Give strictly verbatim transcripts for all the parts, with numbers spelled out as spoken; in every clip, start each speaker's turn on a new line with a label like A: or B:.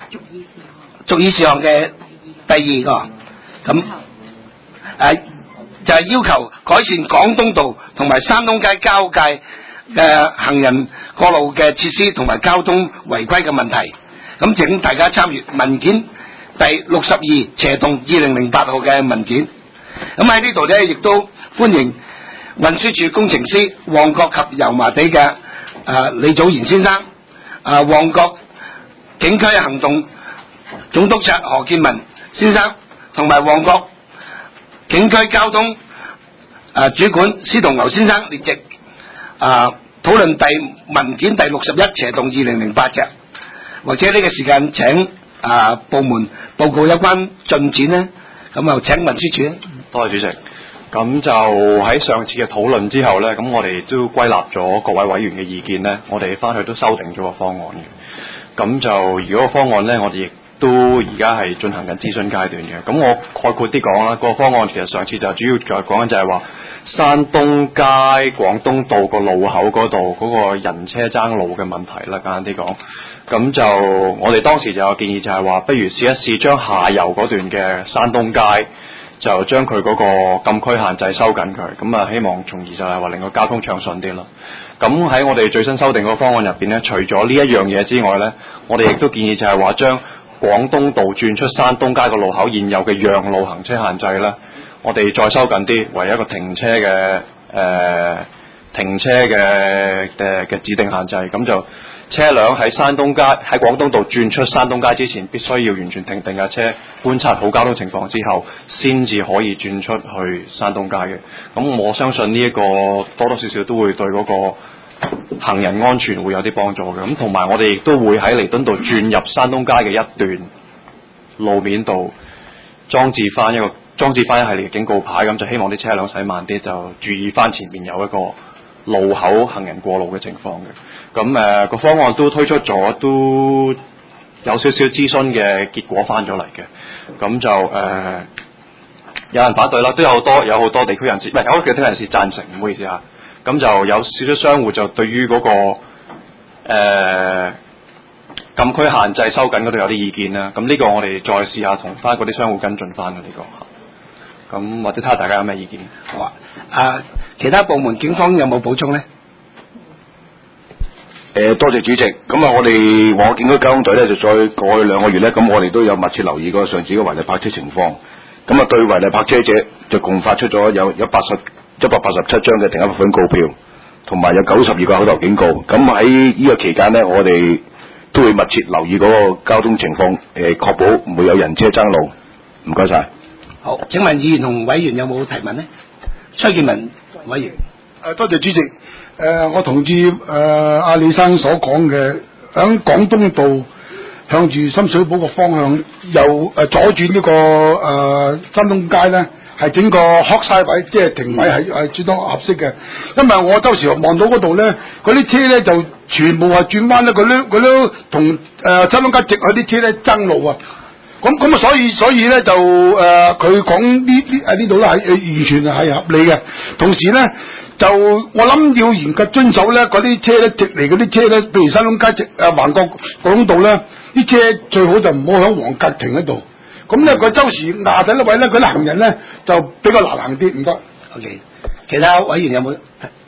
A: 續議事項嘅第二個，咁誒就係、是、要求改善廣東道同埋山東街交界嘅行人過路嘅設施同埋交通違規嘅問題。咁請大家參閱文件第六十二斜動二零零八號嘅文件。咁喺呢度呢，亦都歡迎運輸署工程師旺角及油麻地嘅誒、呃、李祖賢先生，啊旺角警區行動總督察何建文先生，同埋旺角警區交通誒、呃、主管司徒牛先生列席啊討論第文件第六十一斜動二零零八嘅，或者呢個時間請啊、呃、部門報告有關進展呢，咁啊請運輸署咧。
B: 多謝主席。咁就喺上次嘅討論之後呢，咁我哋都歸納咗各位委員嘅意見呢，我哋翻去都修訂咗個方案嘅。咁就如果個方案呢，我哋亦都而家係進行緊諮詢階段嘅。咁我概括啲講啦，個方案其實上次就主要就講緊就係話山東街廣東道個路口嗰度嗰個人車爭路嘅問題啦，簡單啲講。咁就我哋當時就有建議就係話，不如試一試將下游嗰段嘅山東街就將佢嗰個禁區限制收緊佢，咁啊希望從而就係話令個交通暢順啲咯。咁喺我哋最新修訂嗰個方案入邊呢，除咗呢一樣嘢之外呢，我哋亦都建議就係話將廣東道轉出山東街個路口現有嘅讓路行車限制呢，我哋再收緊啲，為一個停車嘅誒、呃、停車嘅嘅嘅指定限制，咁就車輛喺山東街喺廣東道轉出山東街之前，必須要完全停定架車，觀察好交通情況之後，先至可以轉出去山東街嘅。咁我相信呢一個多多少少都會對嗰個行人安全會有啲幫助嘅。咁同埋我哋亦都會喺彌敦道轉入山東街嘅一段路面度裝置翻一個裝置翻一系列嘅警告牌，咁就希望啲車輛駛慢啲，就注意翻前面有一個路口行人過路嘅情況嘅。咁誒個方案都推出咗，都有少少諮詢嘅結果翻咗嚟嘅。咁就誒、呃、有人反對啦，都有好多有好多地區人士，唔係有好多地區人士贊成，唔好意思嚇。咁就有少少商戶就對於嗰、那個誒、呃、禁區限制收緊嗰度有啲意見啦。咁呢個我哋再試下同翻嗰啲商戶跟進翻嘅呢個。咁或者睇下大家有咩意見。
A: 好啊。啊，其他部門警方有冇補充呢？
C: 誒，多謝主席。咁啊，我哋旺角警區交通隊咧，就再過去兩個月咧，咁我哋都有密切留意過上次嘅違例泊車情況。咁啊，對違例泊車者就共發出咗有一百十一百八十七張嘅停車罰款告票，同埋有九十二個口頭警告。咁喺呢個期間呢，我哋都會密切留意嗰個交通情況，誒，確保唔會有人車爭路。唔該晒。
A: 好，請問議員同委員有冇提問呢？崔建文委員。
D: 誒，多謝主席。誒、呃，我同意誒阿李生所講嘅，響廣東道向住深水埗個方向，右誒、呃、左轉呢、這個誒、呃、山東街咧，係整個黑晒位，即係停位係係相當合適嘅。因為我周時望到嗰度咧，嗰啲車咧就全部係轉彎咧，佢都佢都同誒山東街直去啲車咧爭路啊！咁咁啊，所以所以咧就誒，佢講呢呢誒呢度咧係誒完全係合理嘅。同時咧，就我諗要嚴格遵守咧，嗰啲車咧直嚟嗰啲車咧，譬如山東街直誒環角廣東道咧，啲車最好就唔好響黃格停喺度。咁咧，佢周時壓底呢位咧，嗰啲行人咧就比較難行啲。唔該。
A: OK，其他委員有冇？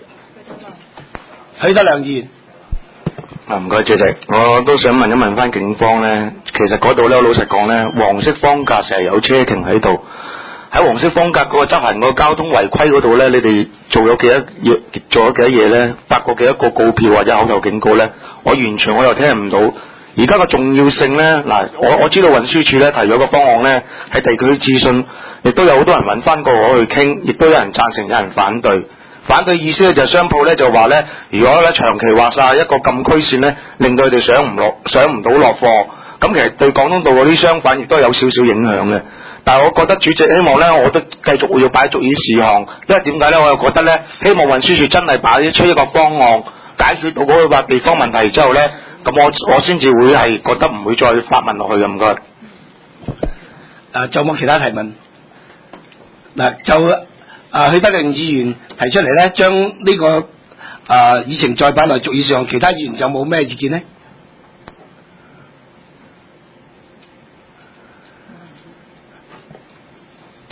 A: 許德亮議員。
E: 啊，唔該主席，我都想問一問翻警方咧，其實嗰度咧，老實講咧，黃色方格成日有車停喺度，喺黃色方格嗰個執行個交通違規嗰度咧，你哋做咗幾多嘢？做咗幾多嘢咧？發過幾多個告票或者口頭警告咧？我完全我又聽唔到。而家個重要性咧，嗱，我我知道運輸署咧提咗個方案咧，喺地區諮詢，亦都有好多人揾翻過我去傾，亦都有人贊成，有人反對。反對意思咧就係商鋪咧就話咧，如果咧長期劃晒一個禁區線咧，令到佢哋上唔落上唔到落貨，咁其實對廣東道嗰啲商販亦都有少少影響嘅。但係我覺得主席希望咧，我都繼續會要擺足呢啲事項，因為點解咧？我又覺得咧，希望運輸署真係擺出一個方案，解決到嗰個地方問題之後咧，咁我我先至會係覺得唔會再發問落去嘅。唔該。
A: 誒，仲有冇其他提問？嗱，就。啊，許德亮議員提出嚟咧，將呢、這個啊議程再擺落續議上，其他議員有冇咩意見呢？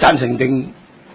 A: 贊成定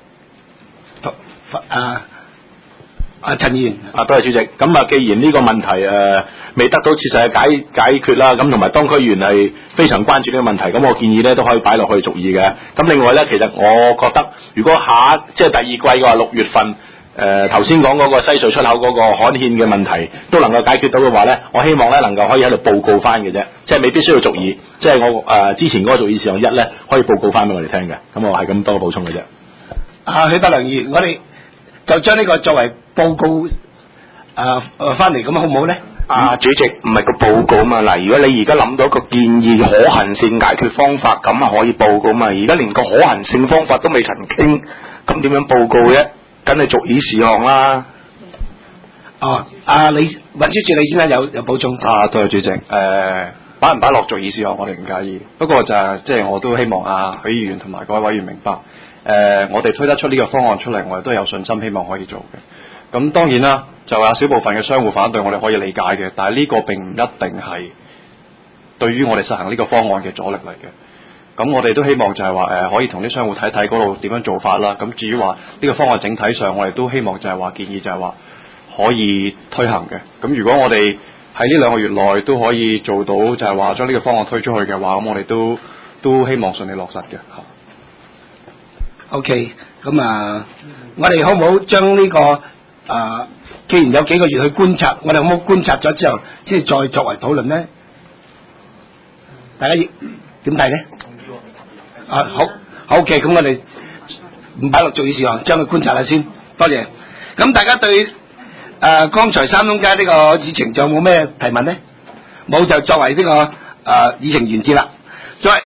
A: 啊啊陳議員
F: 啊，多謝主席。咁啊，既然呢個問題誒、呃、未得到切實嘅解解決啦，咁同埋當區議員係非常關注呢個問題，咁我建議咧都可以擺落去續議嘅。咁另外咧，其實我覺得如果下即係第二季嘅話，六月份誒頭先講嗰個西隧出口嗰個刊憲嘅問題都能夠解決到嘅話咧，我希望咧能夠可以喺度報告翻嘅啫，即係未必需要續議，即係我誒、呃、之前嗰個續議事項一咧可以報告翻俾我哋聽嘅。咁我係咁多補充嘅啫。
A: 啊，許德良議員，我哋就將呢個作為報告誒誒翻嚟咁好唔好咧？
E: 啊，主席唔係個報告嘛，嗱，如果你而家諗到個建議可行性解決方法，咁啊可以報告嘛。而家連個可行性方法都未曾傾，咁點樣報告啫？梗係續議事項啦。
A: 哦，阿李運輸署李先生有有補充。
B: 啊，多謝主席。誒、呃，擺唔擺落續議事項，我哋唔介意。不過就係即係我都希望啊許議員同埋各位委員明白。誒、呃，我哋推得出呢個方案出嚟，我哋都有信心，希望可以做嘅。咁當然啦，就有少部分嘅商戶反對，我哋可以理解嘅。但係呢個並唔一定係對於我哋實行呢個方案嘅阻力嚟嘅。咁我哋都希望就係話誒，可以同啲商戶睇睇嗰度點樣做法啦。咁至於話呢個方案整體上，我哋都希望就係話建議就係話可以推行嘅。咁如果我哋喺呢兩個月內都可以做到，就係話將呢個方案推出去嘅話，咁我哋都都希望順利落實嘅。
A: OK，咁啊，我哋好唔好將呢、這個啊？既然有幾個月去觀察，我哋好唔好觀察咗之後，先至再作為討論咧？大家點睇咧？啊，好，好嘅，咁我哋唔擺落續議事項，將佢觀察下先。多謝。咁大家對誒剛才山東街呢個議程仲有冇咩提問咧？冇就作為呢、這個誒、呃、議程完結啦。